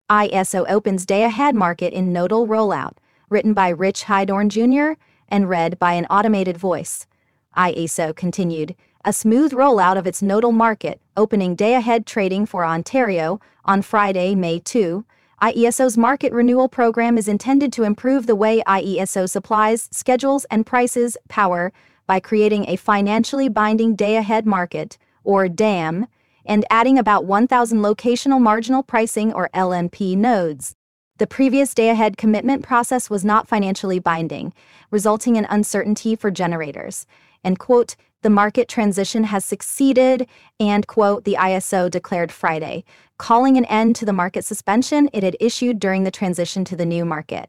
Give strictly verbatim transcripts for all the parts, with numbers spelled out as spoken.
I S O opens day-ahead market in nodal rollout, written by Rich Hydorn Junior and read by an automated voice. I S O continued, a smooth rollout of its nodal market, opening day-ahead trading for Ontario on Friday, May second. I E S O's market renewal program is intended to improve the way I E S O supplies, schedules, and prices power by creating a financially binding day-ahead market, or D A M, and adding about one thousand locational marginal pricing, or L M P, nodes. The previous day-ahead commitment process was not financially binding, resulting in uncertainty for generators. And, quote, the market transition has succeeded, and, quote, the I S O declared Friday, calling an end to the market suspension it had issued during the transition to the new market.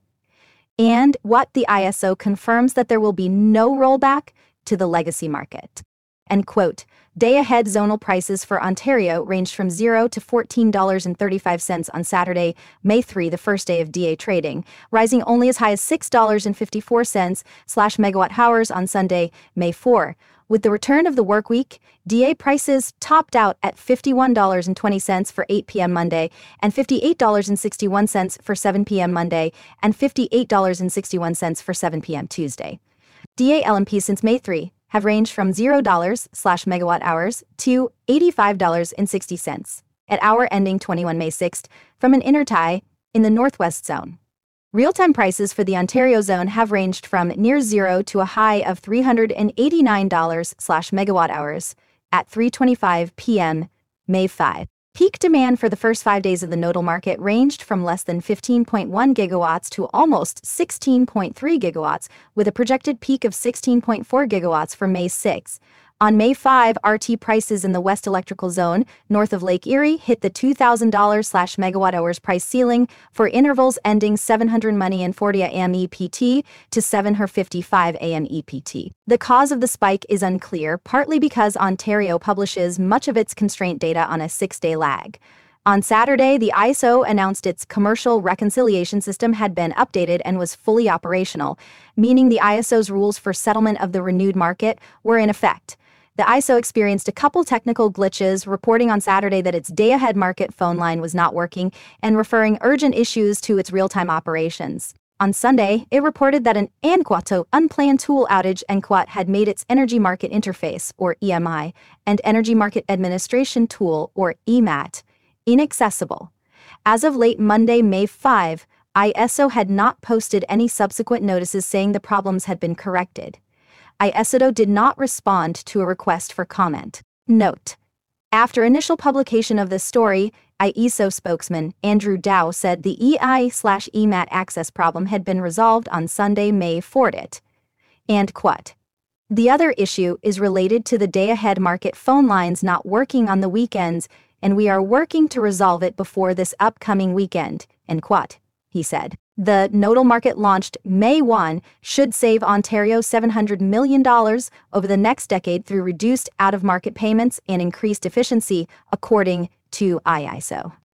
And what the I S O confirms that there will be no rollback to the legacy market. And, quote, day-ahead zonal prices for Ontario ranged from zero to fourteen dollars and thirty-five cents on Saturday, May third, the first day of D A trading, rising only as high as six dollars and fifty-four cents slash megawatt hours on Sunday, May fourth. With the return of the work week, D A prices topped out at fifty-one dollars and twenty cents for eight p.m. Monday, and fifty-eight dollars and sixty-one cents for seven p.m. Monday, and fifty-eight dollars and sixty-one cents for seven p.m. Tuesday. D A L M P since May third have ranged from zero dollars slash megawatt hours to eighty-five dollars and sixty cents at hour ending twenty-first May sixth from an intertie in the Northwest Zone. Real-time prices for the Ontario zone have ranged from near zero to a high of three hundred eighty-nine dollars slash megawatt hours at three twenty-five p.m. May fifth. Peak demand for the first five days of the nodal market ranged from less than fifteen point one gigawatts to almost sixteen point three gigawatts, with a projected peak of sixteen point four gigawatts for May sixth. On May fifth, R T prices in the West Electrical Zone, north of Lake Erie, hit the two thousand dollars slash megawatt hours price ceiling for intervals ending seven hundred money and forty a m E P T to seven fifty-five a m E P T. The cause of the spike is unclear, partly because Ontario publishes much of its constraint data on a six-day lag. On Saturday, the I S O announced its commercial reconciliation system had been updated and was fully operational, meaning the I S O's rules for settlement of the renewed market were in effect. The I S O experienced a couple technical glitches, reporting on Saturday that its day-ahead market phone line was not working and referring urgent issues to its real-time operations. On Sunday, it reported that an Anquato unplanned tool outage Enquat had made its Energy Market Interface, or E M I, and Energy Market Administration Tool, or E M A T, inaccessible. As of late Monday, May fifth, I S O had not posted any subsequent notices saying the problems had been corrected. I S O did not respond to a request for comment. Note: after initial publication of this story, I S O spokesman Andrew Dow said the E I slash E M A T access problem had been resolved on Sunday, May fourth. And quote, the other issue is related to the day-ahead market phone lines not working on the weekends, and we are working to resolve it before this upcoming weekend, end quote, he said. The nodal market launched May first should save Ontario seven hundred million dollars over the next decade through reduced out-of-market payments and increased efficiency, according to I S O.